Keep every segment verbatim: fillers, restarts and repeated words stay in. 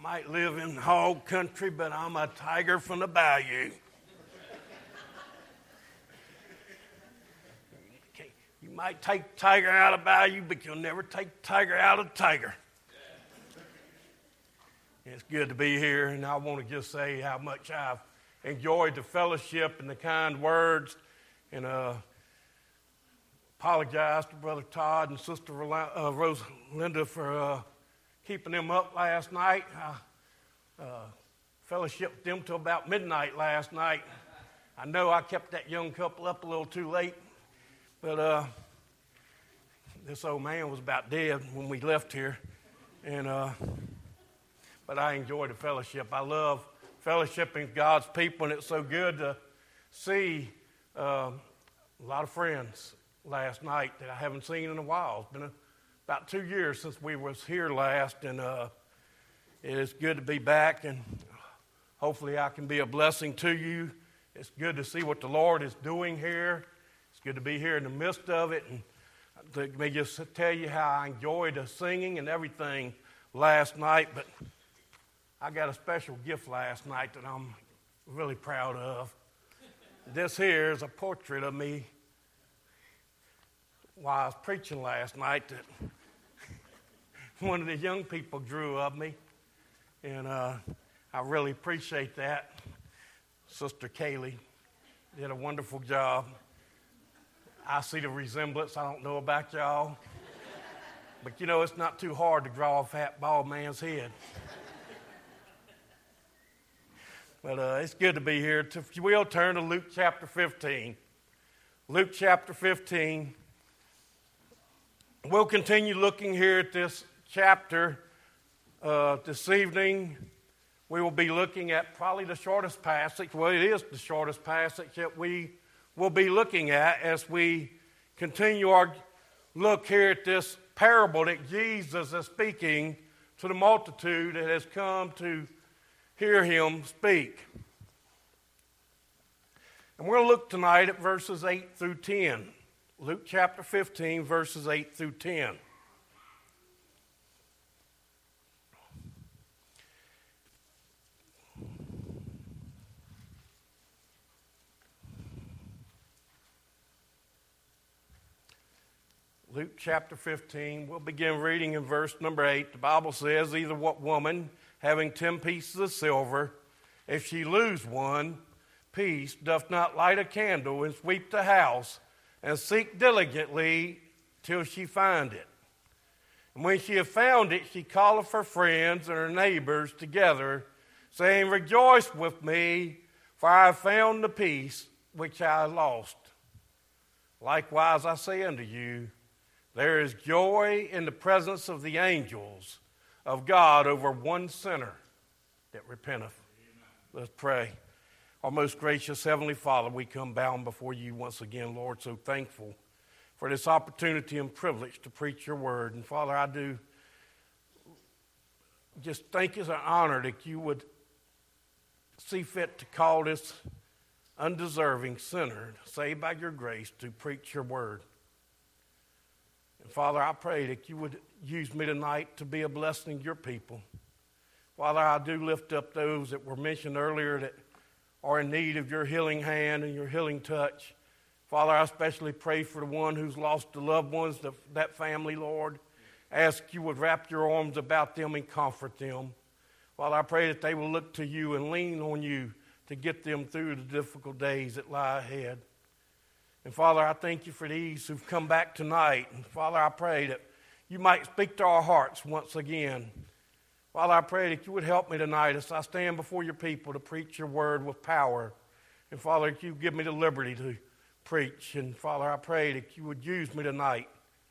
might live in hog country, but I'm a tiger from the bayou. You might take tiger out of bayou, but you'll never take tiger out of tiger. It's good to be here, and I want to just say how much I've enjoyed the fellowship and the kind words, and uh, apologize to Brother Todd and Sister uh, Rosalinda for uh, keeping them up last night. I uh, fellowshiped them till about midnight last night. I know I kept that young couple up a little too late, but uh, this old man was about dead when we left here, and uh, but I enjoyed the fellowship. I love fellowshipping with God's people, and it's so good to see uh, a lot of friends last night that I haven't seen in a while. It's been a, about two years since we was here last, and uh, it is good to be back, and hopefully I can be a blessing to you. It's good to see what the Lord is doing here. It's good to be here in the midst of it, and let me just tell you how I enjoyed the singing and everything last night, but I got a special gift last night that I'm really proud of. This here is a portrait of me while I was preaching last night that one of the young people drew of me, and uh, I really appreciate that. Sister Kaylee did a wonderful job. I see the resemblance. I don't know about y'all, but you know, it's not too hard to draw a fat, bald man's head. But uh, it's good to be here. If you will, turn to Luke chapter fifteen. Luke chapter fifteen. We'll continue looking here at this chapter uh, this evening. We will be looking at probably the shortest passage. Well, it is the shortest passage that we will be looking at as we continue our look here at this parable that Jesus is speaking to the multitude that has come to hear him speak. And we're going to look tonight at verses eight through ten. Luke chapter fifteen, verses eight through ten. Luke chapter fifteen, we'll begin reading in verse number eight. The Bible says, either what woman, having ten pieces of silver, if she lose one piece, doth not light a candle and sweep the house, and seek diligently till she find it. And when she hath found it, she calleth her friends and her neighbors together, saying, rejoice with me, for I have found the piece which I lost. Likewise I say unto you, there is joy in the presence of the angels of God over one sinner that repenteth. Amen. Let's pray. Our most gracious Heavenly Father, we come bound before you once again, Lord, so thankful for this opportunity and privilege to preach your word. And Father, I do just think it's an honor that you would see fit to call this undeserving sinner, saved by your grace, to preach your word. And Father, I pray that you would use me tonight to be a blessing to your people. Father, I do lift up those that were mentioned earlier that are in need of your healing hand and your healing touch. Father, I especially pray for the one who's lost the loved ones, the, that family, Lord. Ask you would wrap your arms about them and comfort them. Father, I pray that they will look to you and lean on you to get them through the difficult days that lie ahead. And Father, I thank you for these who've come back tonight. And Father, I pray that you might speak to our hearts once again. Father, I pray that you would help me tonight as I stand before your people to preach your word with power. And Father, that you give me the liberty to preach. And Father, I pray that you would use me tonight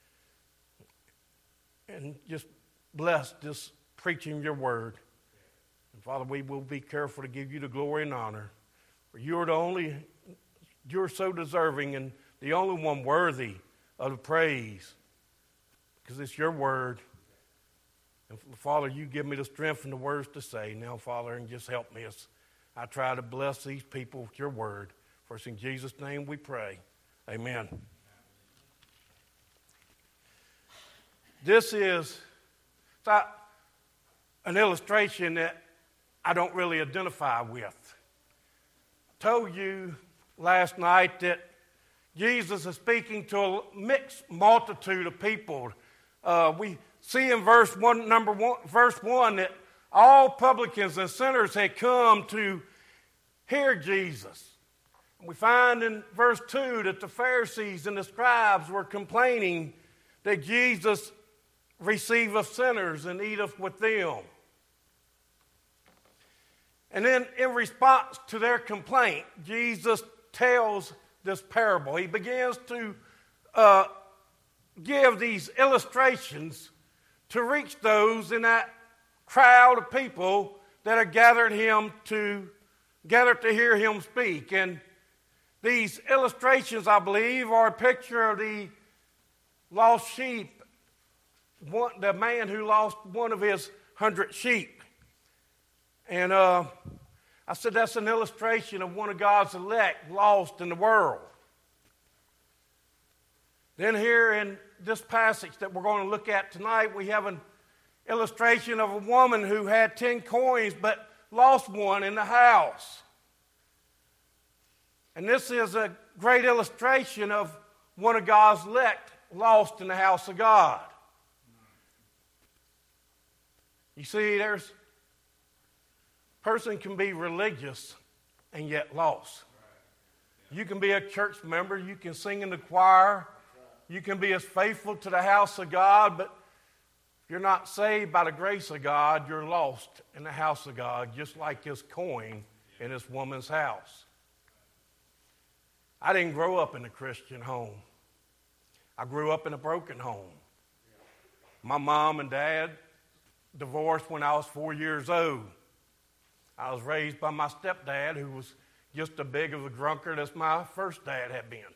and just bless this preaching your word. And Father, we will be careful to give you the glory and honor. For you are the only, you're so deserving and the only one worthy of the praise. Because it's your word. And Father, you give me the strength and the words to say now, Father, and just help me as I try to bless these people with your word. For it's in Jesus' name we pray. Amen. This is, so I, an illustration that I don't really identify with. I told you last night that Jesus is speaking to a mixed multitude of people. Uh, we see in verse one, number one, verse one, that all publicans and sinners had come to hear Jesus. And we find in verse two that the Pharisees and the scribes were complaining that Jesus receiveth sinners and eateth with them. And then in response to their complaint, Jesus tells this parable. He begins to uh, give these illustrations to reach those in that crowd of people that are gathered him to gathered to hear him speak. And these illustrations, I believe, are a picture of the lost sheep, one, the man who lost one of his hundred sheep. And uh, I said that's an illustration of one of God's elect lost in the world. Then here in this passage that we're going to look at tonight, we have an illustration of a woman who had ten coins but lost one in the house. And this is a great illustration of one of God's elect lost in the house of God. You see, there's a person can be religious and yet lost. You can be a church member, you can sing in the choir, you can be as faithful to the house of God, but if you're not saved by the grace of God, you're lost in the house of God, just like this coin in this woman's house. I didn't grow up in a Christian home. I grew up in a broken home. My mom and dad divorced when I was four years old. I was raised by my stepdad, who was just as big of a drunkard as my first dad had been.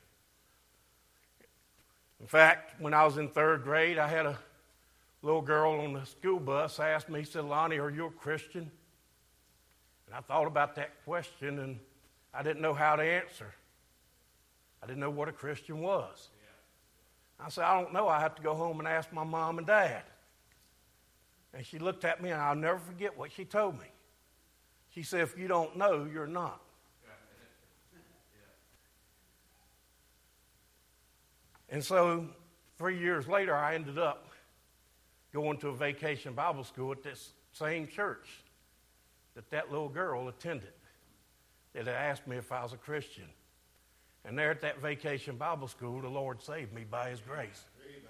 In fact, when I was in third grade, I had a little girl on the school bus asked me, said, "Lonnie, are you a Christian?" And I thought about that question, and I didn't know how to answer. I didn't know what a Christian was. Yeah. I said, "I don't know. I have to go home and ask my mom and dad." And she looked at me, and I'll never forget what she told me. She said, "If you don't know, you're not." And so three years later, I ended up going to a vacation Bible school at this same church that that little girl attended, that had asked me if I was a Christian. And there at that vacation Bible school, the Lord saved me by his grace. Amen.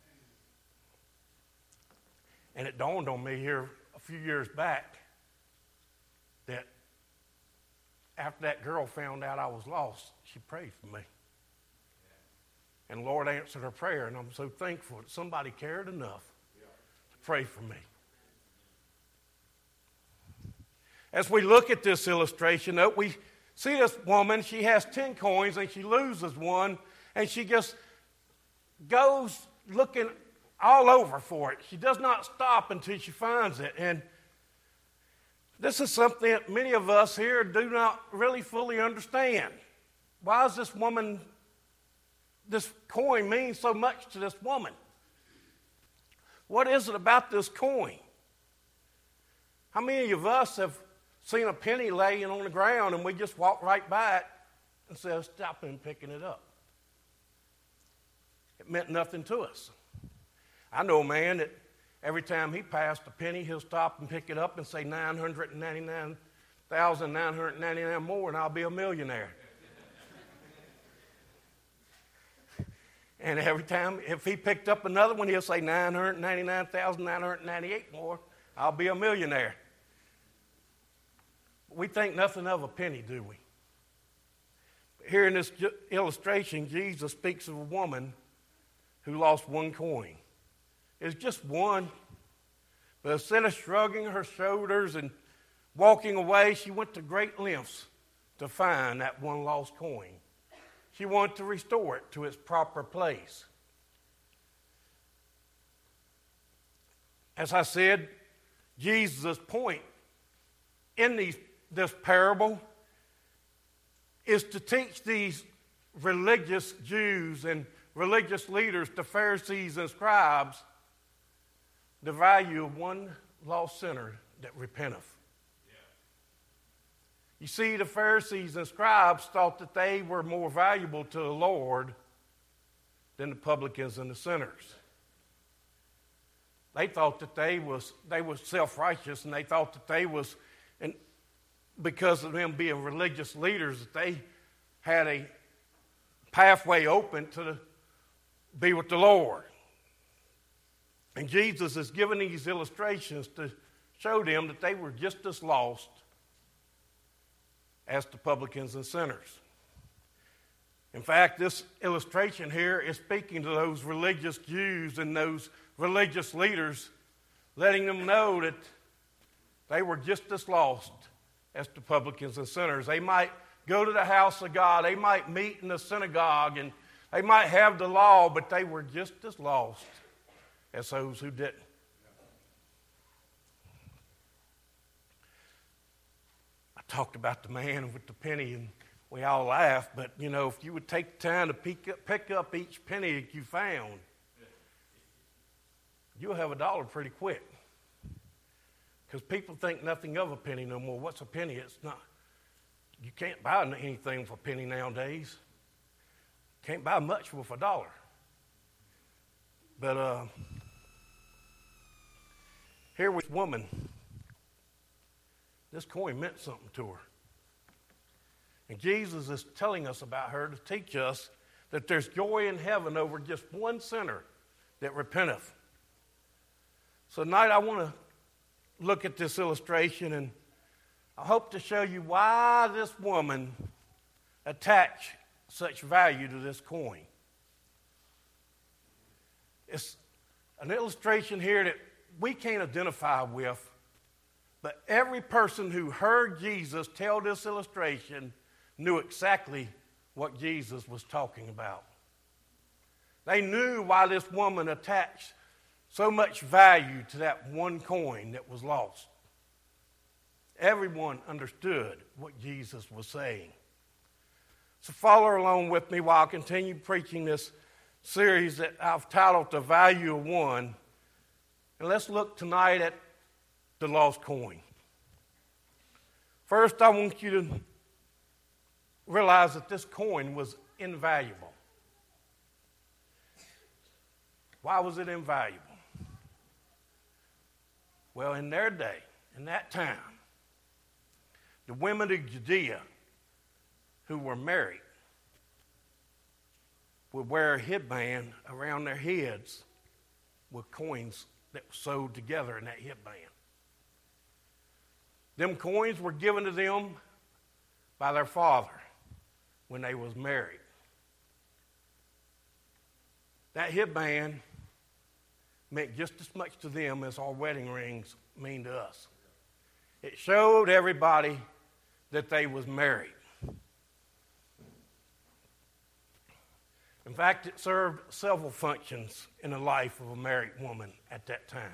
And it dawned on me here a few years back that after that girl found out I was lost, she prayed for me. And the Lord answered her prayer, and I'm so thankful that somebody cared enough to pray for me. As we look at this illustration, though, we see this woman, she has ten coins, and she loses one, and she just goes looking all over for it. She does not stop until she finds it. And this is something that many of us here do not really fully understand. Why is this woman... this coin means so much to this woman? What is it about this coin? How many of us have seen a penny laying on the ground and we just walk right by it instead of stopping and picking it up? It meant nothing to us. I know a man that every time he passed a penny, he'll stop and pick it up and say nine hundred ninety-nine thousand nine hundred ninety-nine more and I'll be a millionaire. And every time, if he picked up another one, he'll say nine hundred ninety-nine thousand nine hundred ninety-eight more, I'll be a millionaire. We think nothing of a penny, do we? Here in this illustration, Jesus speaks of a woman who lost one coin. It's just one. But instead of shrugging her shoulders and walking away, she went to great lengths to find that one lost coin. She wanted to restore it to its proper place. As I said, Jesus' point in these, this parable is to teach these religious Jews and religious leaders, the Pharisees and scribes, the value of one lost sinner that repenteth. You see, the Pharisees and scribes thought that they were more valuable to the Lord than the publicans and the sinners. They thought that they was they was self-righteous, and they thought that they was, and because of them being religious leaders, that they had a pathway open to the, be with the Lord. And Jesus is giving these illustrations to show them that they were just as lost as the publicans and sinners. In fact, this illustration here is speaking to those religious Jews and those religious leaders, letting them know that they were just as lost as the publicans and sinners. They might go to the house of God, they might meet in the synagogue, and they might have the law, but they were just as lost as those who didn't. Talked about the man with the penny, and we all laughed, but you know, if you would take the time to pick up, pick up each penny that you found, you'll have a dollar pretty quick. Because people think nothing of a penny no more. What's a penny? It's not. You can't buy anything for a penny nowadays. Can't buy much with a dollar. But uh, here was a woman. This coin meant something to her. And Jesus is telling us about her to teach us that there's joy in heaven over just one sinner that repenteth. So tonight I want to look at this illustration, and I hope to show you why this woman attached such value to this coin. It's an illustration here that we can't identify with, but every person who heard Jesus tell this illustration knew exactly what Jesus was talking about. They knew why this woman attached so much value to that one coin that was lost. Everyone understood what Jesus was saying. So follow along with me while I continue preaching this series that I've titled The Value of One. And let's look tonight at the lost coin. First, I want you to realize that this coin was invaluable. Why was it invaluable? Well, in their day, in that time, the women of Judea who were married would wear a headband around their heads with coins that were sewed together in that headband. Them coins were given to them by their father when they was married. That headband meant just as much to them as our wedding rings mean to us. It showed everybody that they was married. In fact, it served several functions in the life of a married woman at that time.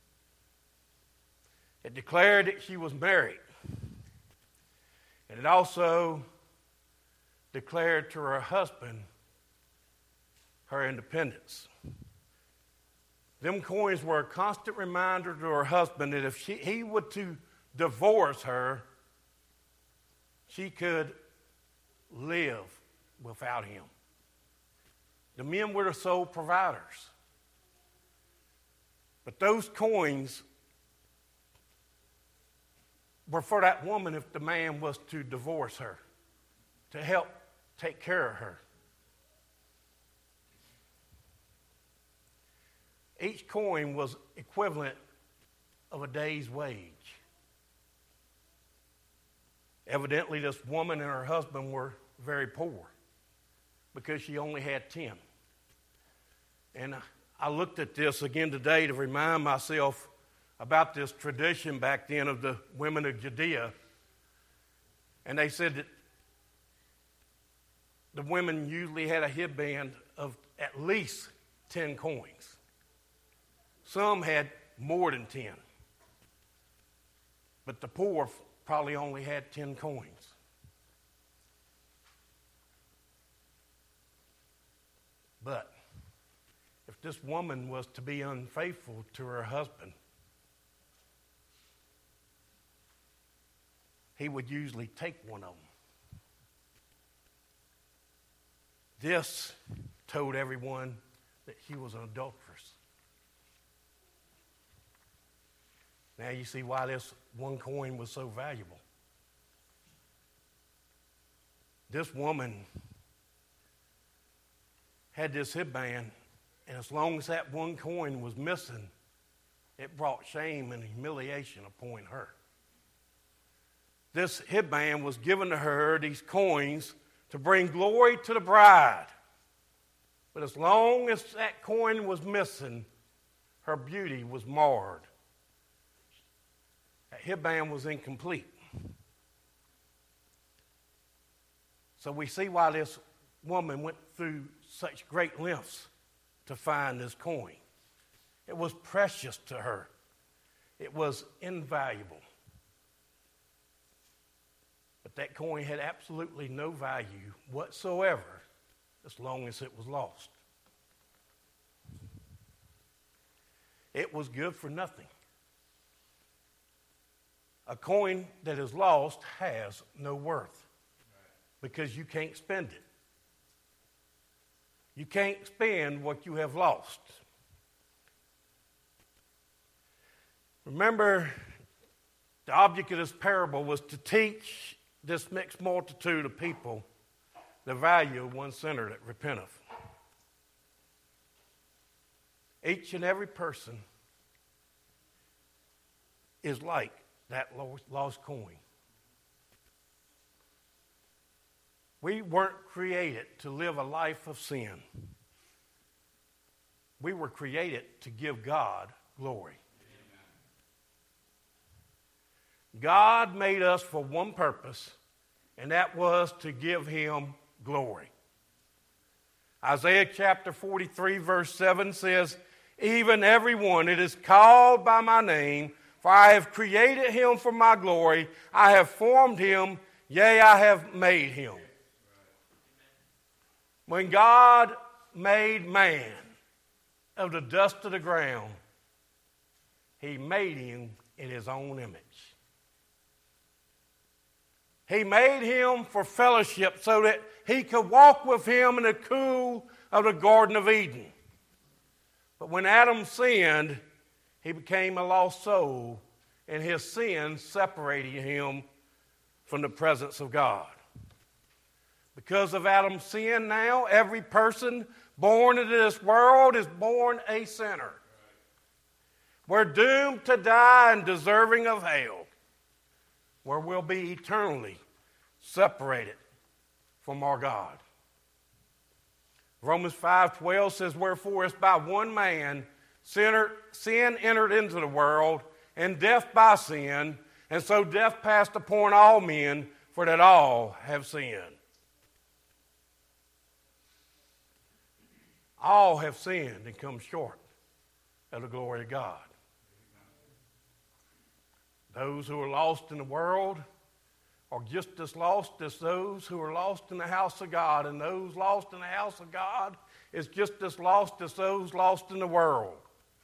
It declared that she was married. And it also declared to her husband her independence. Them coins were a constant reminder to her husband that if she, he were to divorce her, she could live without him. The men were the sole providers. But those coins were for that woman if the man was to divorce her, to help take care of her. Each coin was equivalent of a day's wage. Evidently, this woman and her husband were very poor because she only had ten. And I looked at this again today to remind myself about this tradition back then of the women of Judea. And they said that the women usually had a headband of at least ten coins. Some had more than ten. But the poor probably only had ten coins. But if this woman was to be unfaithful to her husband, he would usually take one of them. This told everyone that she was an adulteress. Now you see why this one coin was so valuable. This woman had this headband, and as long as that one coin was missing, it brought shame and humiliation upon her. This headband was given to her, these coins, to bring glory to the bride. But as long as that coin was missing, her beauty was marred. That headband was incomplete. So we see why this woman went through such great lengths to find this coin. It was precious to her. It was invaluable. But that coin had absolutely no value whatsoever as long as it was lost. It was good for nothing. A coin that is lost has no worth because you can't spend it. You can't spend what you have lost. Remember, the object of this parable was to teach this mixed multitude of people the value of one sinner that repenteth. Each and every person is like that lost coin. We weren't created to live a life of sin. We were created to give God glory. God made us for one purpose, and that was to give him glory. Isaiah chapter forty-three, verse seven says, "Even everyone that is called by my name, for I have created him for my glory. I have formed him, yea, I have made him." When God made man of the dust of the ground, he made him in his own image. He made him for fellowship so that he could walk with him in the cool of the Garden of Eden. But when Adam sinned, he became a lost soul, and his sin separated him from the presence of God. Because of Adam's sin now, every person born into this world is born a sinner. We're doomed to die and deserving of hell, where we'll be eternally separated from our God. Romans five twelve says, "Wherefore it's by one man sinner, sin entered into the world, and death by sin, and so death passed upon all men, for that all have sinned." All have sinned and come short of the glory of God. Those who are lost in the world are just as lost as those who are lost in the house of God, and those lost in the house of God is just as lost as those lost in the world.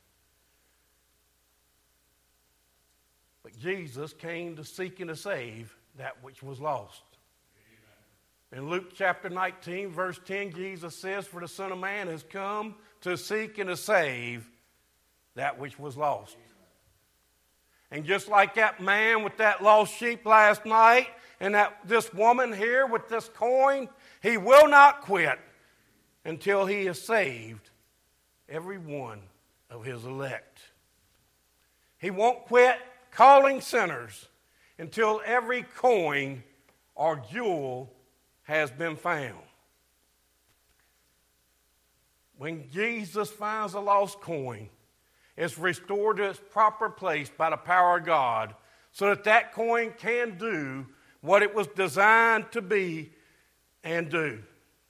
But Jesus came to seek and to save that which was lost. In Luke chapter nineteen, verse ten, Jesus says, "For the Son of Man has come to seek and to save that which was lost." And just like that man with that lost sheep last night, and that this woman here with this coin, he will not quit until he has saved every one of his elect. He won't quit calling sinners until every coin or jewel has been found. When Jesus finds a lost coin, it's restored to its proper place by the power of God, so that that coin can do what it was designed to be and do.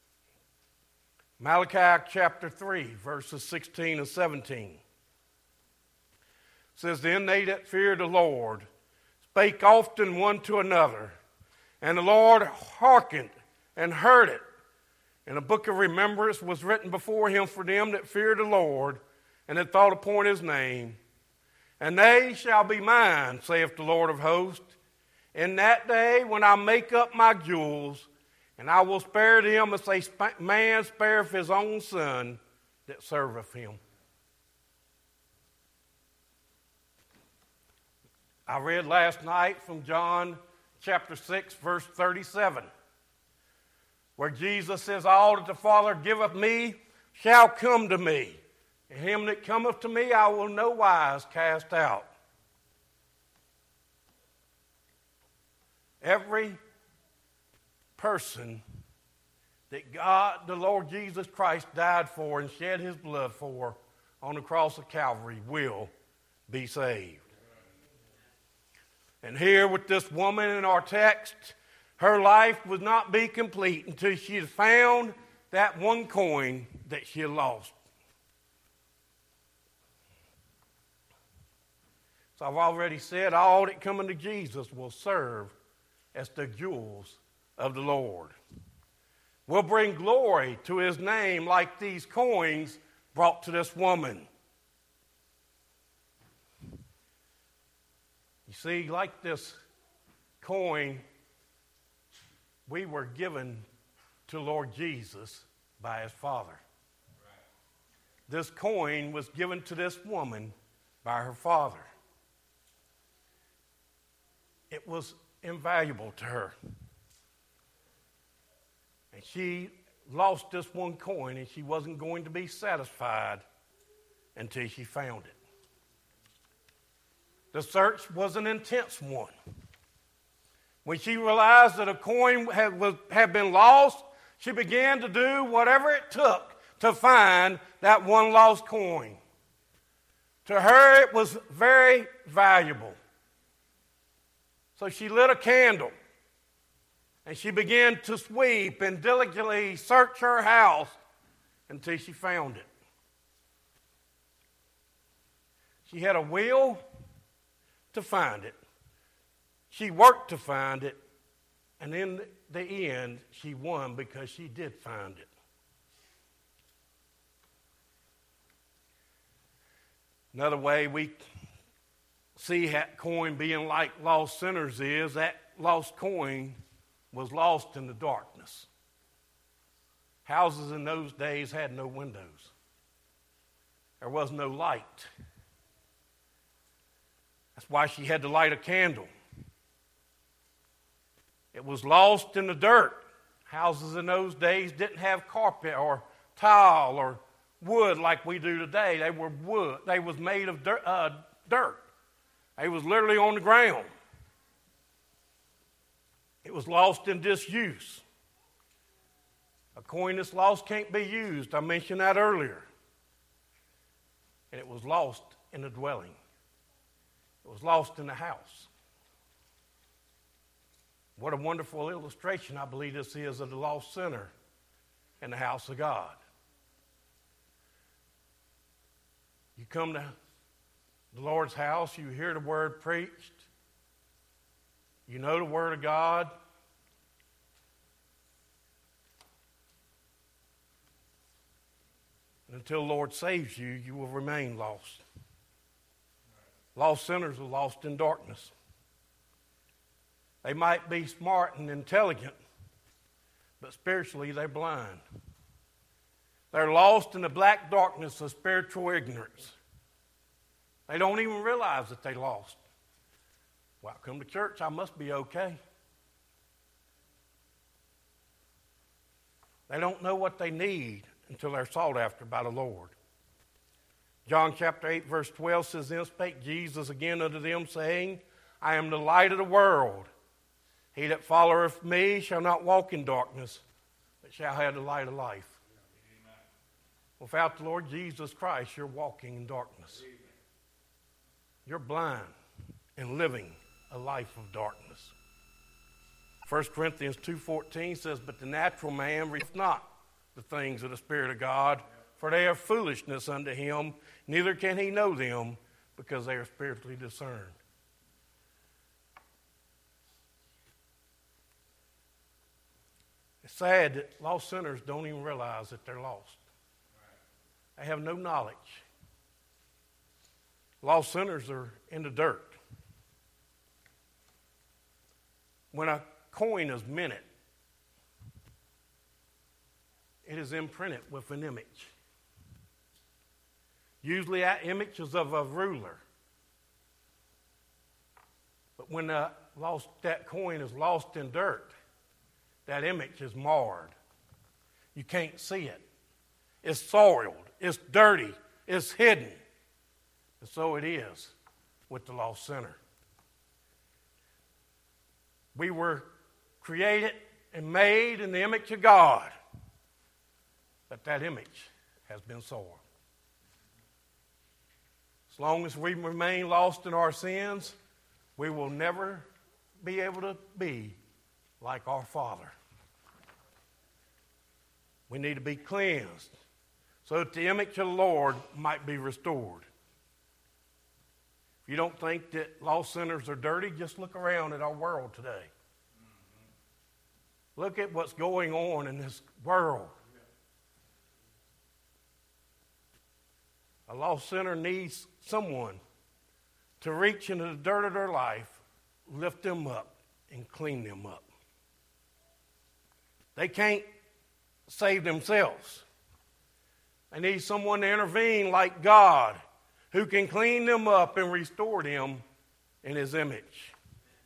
Malachi chapter three, verses sixteen and seventeen says, "Then they that feared the Lord spake often one to another, and the Lord hearkened and heard it. And a book of remembrance was written before him for them that feared the Lord, and had thought upon his name. And they shall be mine, saith the Lord of hosts, in that day when I make up my jewels, and I will spare them as a man spareth his own son that serveth him. I read last night from John chapter six, verse thirty-seven, where Jesus says, all that the Father giveth me shall come to me, and him that cometh to me I will no wise cast out. Every person that God, the Lord Jesus Christ, died for and shed his blood for on the cross of Calvary will be saved. And here with this woman in our text, her life would not be complete until she had found that one coin that she had lost. So I've already said all that coming to Jesus will serve as the jewels of the Lord. Will bring glory to his name like these coins brought to this woman. You see, like this coin, we were given to Lord Jesus by his Father. This coin was given to this woman by her father. It was invaluable to her. And she lost this one coin, and she wasn't going to be satisfied until she found it. The search was an intense one. When she realized that a coin had, was, had been lost, she began to do whatever it took to find that one lost coin. To her, it was very valuable. So she lit a candle, and she began to sweep and diligently search her house until she found it. She had a will to find it. She worked to find it, and in the end, she won because she did find it. Another way we see that coin being like lost sinners is that lost coin was lost in the darkness. Houses in those days had no windows. There was no light. That's why she had to light a candle. It was lost in the dirt. Houses in those days didn't have carpet or tile or wood like we do today. They were wood. They was made of dirt. Uh, dirt. They was literally on the ground. It was lost in disuse. A coin that's lost can't be used. I mentioned that earlier. And it was lost in the dwelling. It was lost in the house. What a wonderful illustration, I believe this is, of the lost sinner in the house of God. You come to the Lord's house, you hear the word preached, you know the word of God, and until the Lord saves you, you will remain lost. Lost sinners are lost in darkness. They might be smart and intelligent, but spiritually they're blind. They're lost in the black darkness of spiritual ignorance. They don't even realize that they lost. Well, I come to church, I must be okay. They don't know what they need until they're sought after by the Lord. John chapter eight, verse twelve says, Then spake Jesus again unto them, saying, I am the light of the world. He that followeth me shall not walk in darkness, but shall have the light of life. Amen. Without the Lord Jesus Christ, you're walking in darkness. Amen. You're blind and living a life of darkness. First Corinthians two fourteen says, But the natural man receiveth not the things of the Spirit of God, for they are foolishness unto him, neither can he know them, because they are spiritually discerned. It's sad that lost sinners don't even realize that they're lost. They have no knowledge. Lost sinners are in the dirt. When a coin is minted, it is imprinted with an image. Usually that image is of a ruler. But when the lost, that coin is lost in dirt, that image is marred. You can't see it. It's soiled. It's dirty. It's hidden. And so it is with the lost sinner. We were created and made in the image of God, but that image has been soiled. As long as we remain lost in our sins, we will never be able to be like our Father. We need to be cleansed so that the image of the Lord might be restored. If you don't think that lost sinners are dirty, just look around at our world today. Mm-hmm. Look at what's going on in this world. A lost sinner needs someone to reach into the dirt of their life, lift them up, and clean them up. They can't save themselves. They need someone to intervene like God, who can clean them up and restore them in His image.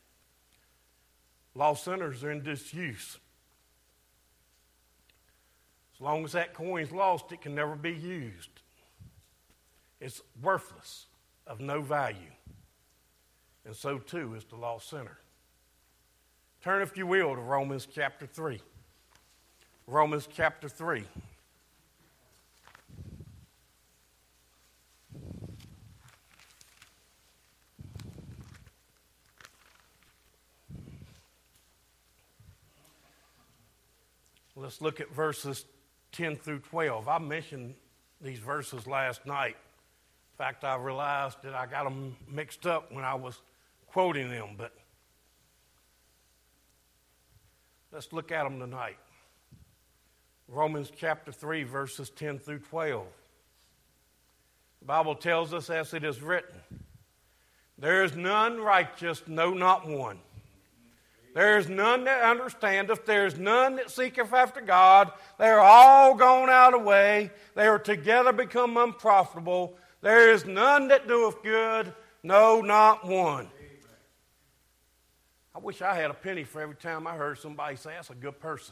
Lost sinners are in disuse. As long as that coin's lost, it can never be used. It's worthless, of no value. And so too is the lost sinner. Turn, if you will, to Romans chapter three. Romans chapter three. Let's look at verses ten through twelve. I mentioned these verses last night. In fact, I realized that I got them mixed up when I was quoting them, but let's look at them tonight. Romans chapter three, verses ten through twelve. The Bible tells us, as it is written, there is none righteous, no, not one. There is none that understandeth, there is none that seeketh after God. They are all gone out of the way. They are together become unprofitable. There is none that doeth good, no, not one. I wish I had a penny for every time I heard somebody say, that's a good person.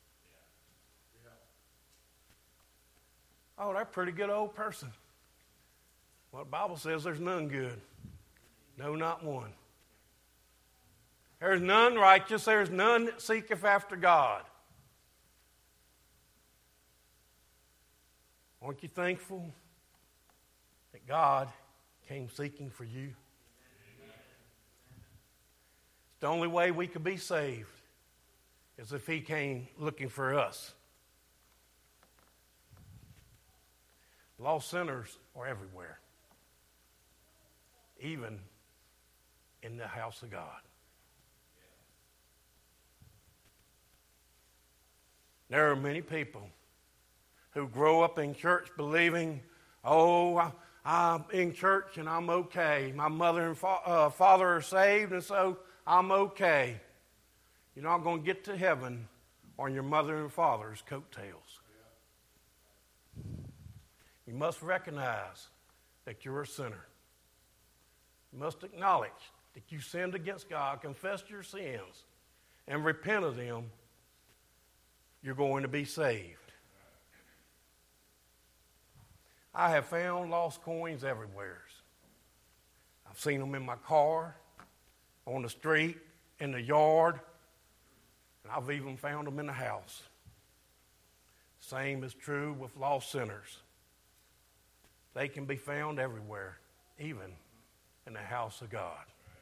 Oh, they're a pretty good old person. Well, the Bible says there's none good. No, not one. There's none righteous. There's none that seeketh after God. Aren't you thankful that God came seeking for you? It's the only way we could be saved is if He came looking for us. Lost sinners are everywhere, even in the house of God. There are many people who grow up in church believing, oh, I, I'm in church and I'm okay. My mother and fa- uh, father are saved, and so I'm okay. You're not going to get to heaven on your mother and father's coattails. You must recognize that you're a sinner. You must acknowledge that you sinned against God, confess your sins, and repent of them. You're going to be saved. I have found lost coins everywhere. I've seen them in my car, on the street, in the yard, and I've even found them in the house. Same is true with lost sinners. They can be found everywhere, even in the house of God.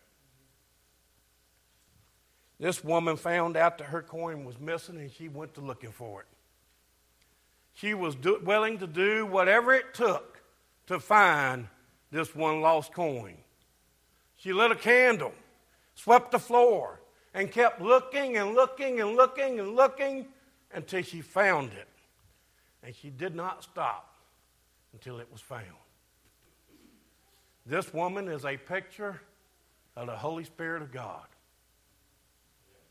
This woman found out that her coin was missing, and she went to looking for it. She was do- willing to do whatever it took to find this one lost coin. She lit a candle, swept the floor, and kept looking and looking and looking and looking until she found it. And she did not stop until it was found. This woman is a picture of the Holy Spirit of God.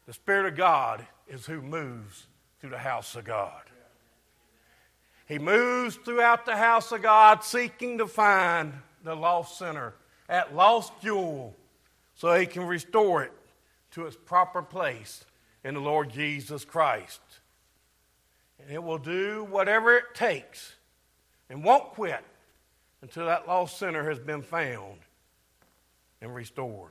The Spirit of God is who moves through the house of God. He moves throughout the house of God seeking to find the lost sinner, that lost jewel, so he can restore it to its proper place in the Lord Jesus Christ. And it will do whatever it takes and won't quit until that lost sinner has been found and restored.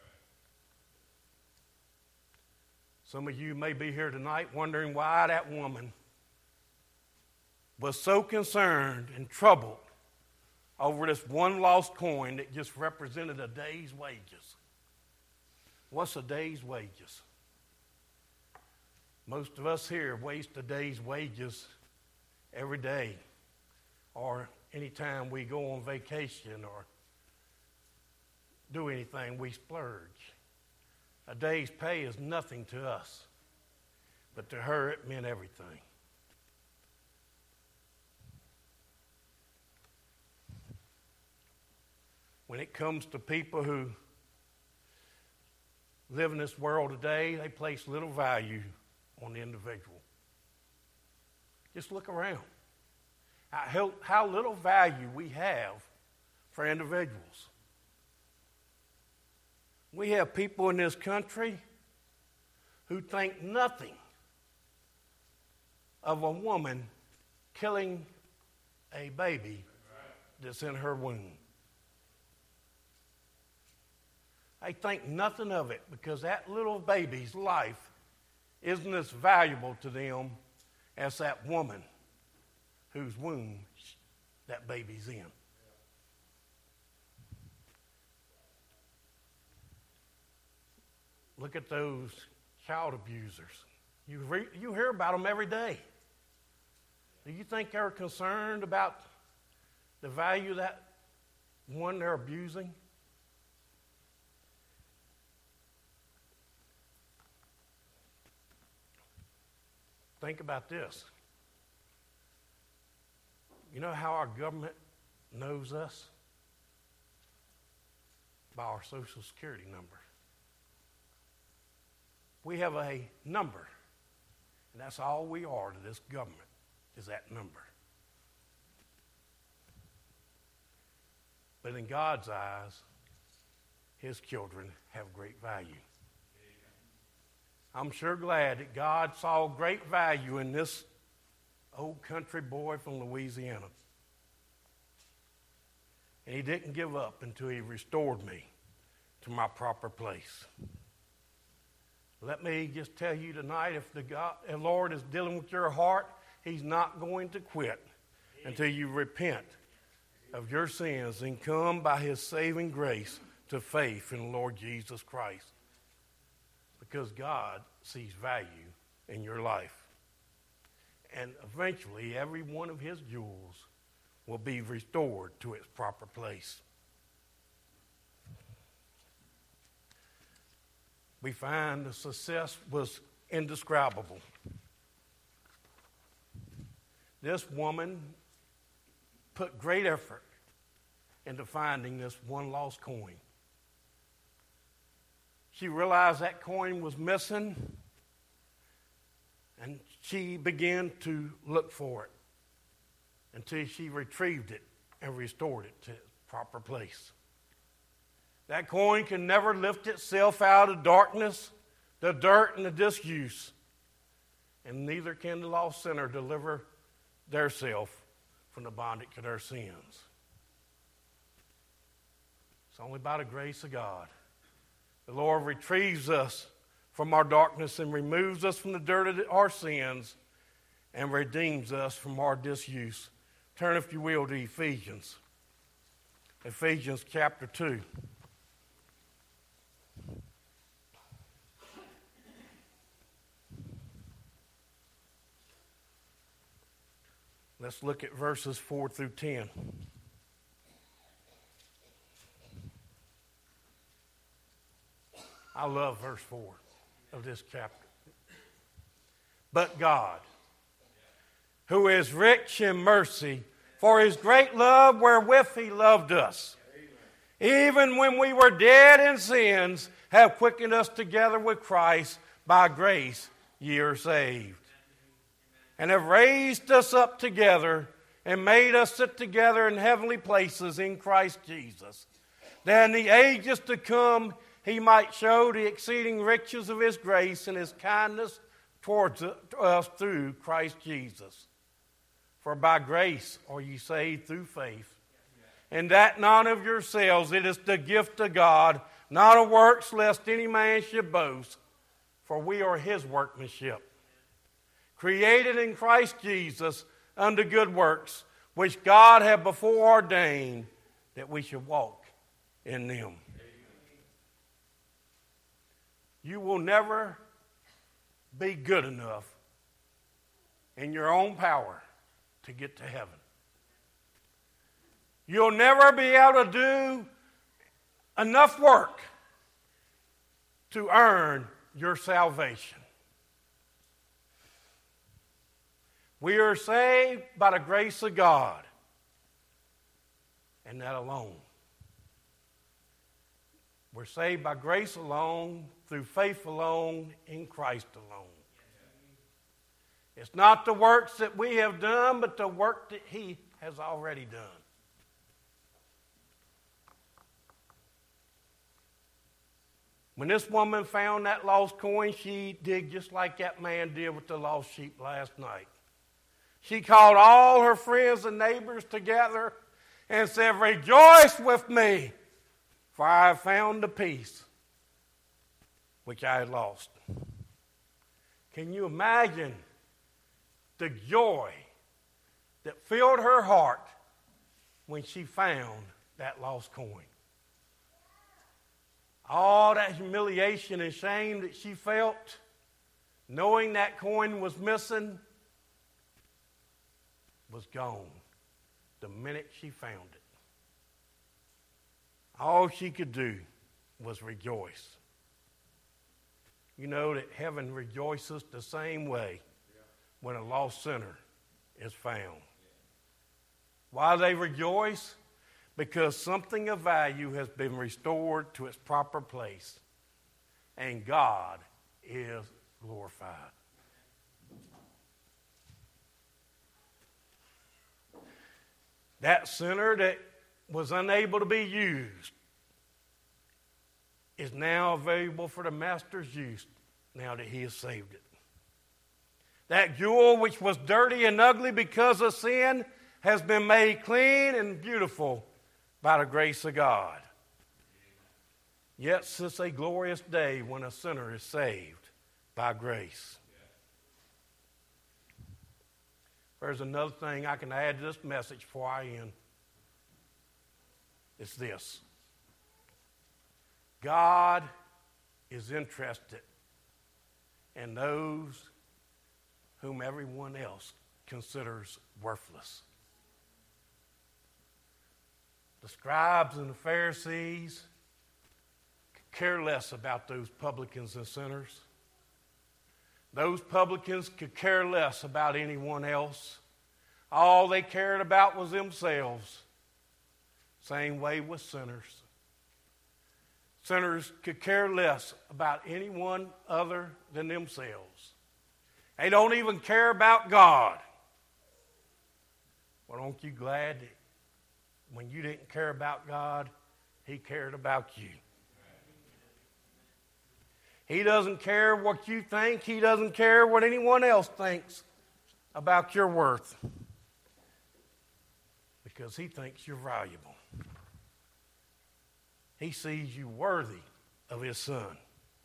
Some of you may be here tonight wondering why that woman was so concerned and troubled over this one lost coin that just represented a day's wages. What's a day's wages? Most of us here waste a day's wages every day, or anytime we go on vacation or do anything, we splurge. A day's pay is nothing to us, but to her it meant everything. When it comes to people who live in this world today, they place little value on the individual. Just look around. How, how little value we have for individuals. We have people in this country who think nothing of a woman killing a baby that's in her womb. They think nothing of it because that little baby's life isn't as valuable to them as that woman whose womb that baby's in. Look at those child abusers. You, re- you hear about them every day. Do you think they're concerned about the value of that one they're abusing? Think about this. You know how our government knows us? By our Social Security number. We have a number, and that's all we are to this government, is that number. But in God's eyes, his children have great value. I'm sure glad that God saw great value in this old country boy from Louisiana. And he didn't give up until he restored me to my proper place. Let me just tell you tonight, if the, God, the Lord is dealing with your heart, he's not going to quit until you repent of your sins and come by his saving grace to faith in the Lord Jesus Christ. Because God sees value in your life. And eventually, every one of his jewels will be restored to its proper place. We find the success was indescribable. This woman put great effort into finding this one lost coin. She realized that coin was missing, and she began to look for it until she retrieved it and restored it to its proper place. That coin can never lift itself out of darkness, the dirt, and the disuse, and neither can the lost sinner deliver theirself from the bondage of their sins. It's only by the grace of God. The Lord retrieves us from our darkness and removes us from the dirt of our sins and redeems us from our disuse. Turn, if you will, to Ephesians. Ephesians chapter two. Let's look at verses four through ten. I love verse four of this chapter. But God, who is rich in mercy, for his great love wherewith he loved us, even when we were dead in sins, have quickened us together with Christ. by grace ye are saved, and have raised us up together and made us sit together in heavenly places in Christ Jesus, that in the ages to come he might show the exceeding riches of his grace and his kindness towards us through Christ Jesus. For by grace are ye saved through faith, and that not of yourselves, it is the gift of God, not of works, lest any man should boast. For we are his workmanship, created in Christ Jesus unto good works, which God hath before ordained that we should walk in them. You will never be good enough in your own power to get to heaven. You'll never be able to do enough work to earn your salvation. We are saved by the grace of God, and that alone. We're saved by grace alone, through faith alone, in Christ alone. It's not the works that we have done, but the work that he has already done. When this woman found that lost coin, she did just like that man did with the lost sheep last night. She called all her friends and neighbors together and said, "Rejoice with me, for I have found the peace which I had lost." Can you imagine the joy that filled her heart when she found that lost coin? All that humiliation and shame that she felt, knowing that coin was missing, was gone the minute she found it. All she could do was rejoice. You know that heaven rejoices the same way when a lost sinner is found. Why do they rejoice? Because something of value has been restored to its proper place, and God is glorified. That sinner that was unable to be used is now available for the master's use now that he has saved it. That jewel which was dirty and ugly because of sin has been made clean and beautiful by the grace of God. Yet it's a glorious day when a sinner is saved by grace. There's another thing I can add to this message before I end. It's this. God is interested in those whom everyone else considers worthless. The scribes and the Pharisees could care less about those publicans and sinners. Those publicans could care less about anyone else. All they cared about was themselves. Same way with sinners. Sinners could care less about anyone other than themselves. They don't even care about God. Well, aren't you glad that when you didn't care about God, he cared about you? He doesn't care what you think. He doesn't care what anyone else thinks about your worth, because he thinks you're valuable. He sees you worthy of his Son.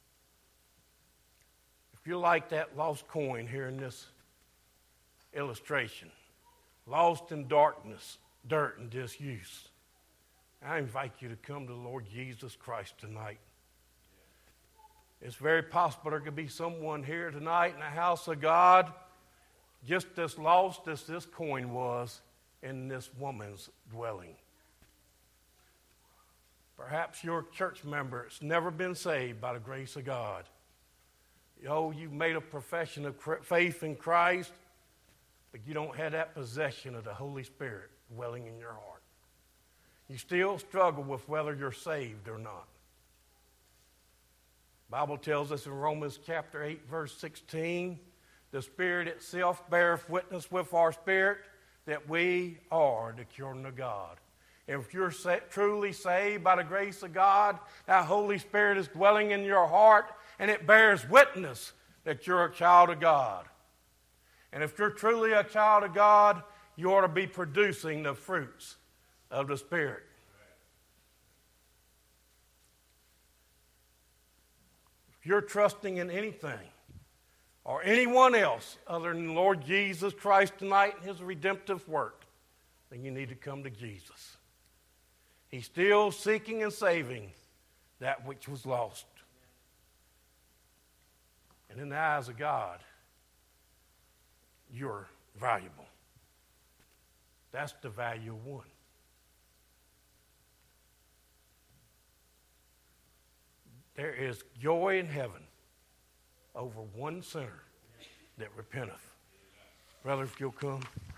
If you're like that lost coin here in this illustration, lost in darkness, dirt, and disuse, I invite you to come to the Lord Jesus Christ tonight. It's very possible there could be someone here tonight in the house of God just as lost as this coin was in this woman's dwelling. Perhaps you're a church member that's never been saved by the grace of God. Oh, you've made a profession of faith in Christ, but you don't have that possession of the Holy Spirit dwelling in your heart. You still struggle with whether you're saved or not. The Bible tells us in Romans chapter eight, verse sixteen, the Spirit itself beareth witness with our spirit that we are the children of God. If you're sa- truly saved by the grace of God, that Holy Spirit is dwelling in your heart, and it bears witness that you're a child of God. And if you're truly a child of God, you ought to be producing the fruits of the Spirit. If you're trusting in anything or anyone else other than the Lord Jesus Christ tonight and His redemptive work, then you need to come to Jesus. He's still seeking and saving that which was lost. And in the eyes of God, you're valuable. That's the value of one. There is joy in heaven over one sinner that repenteth. Brother, if you'll come.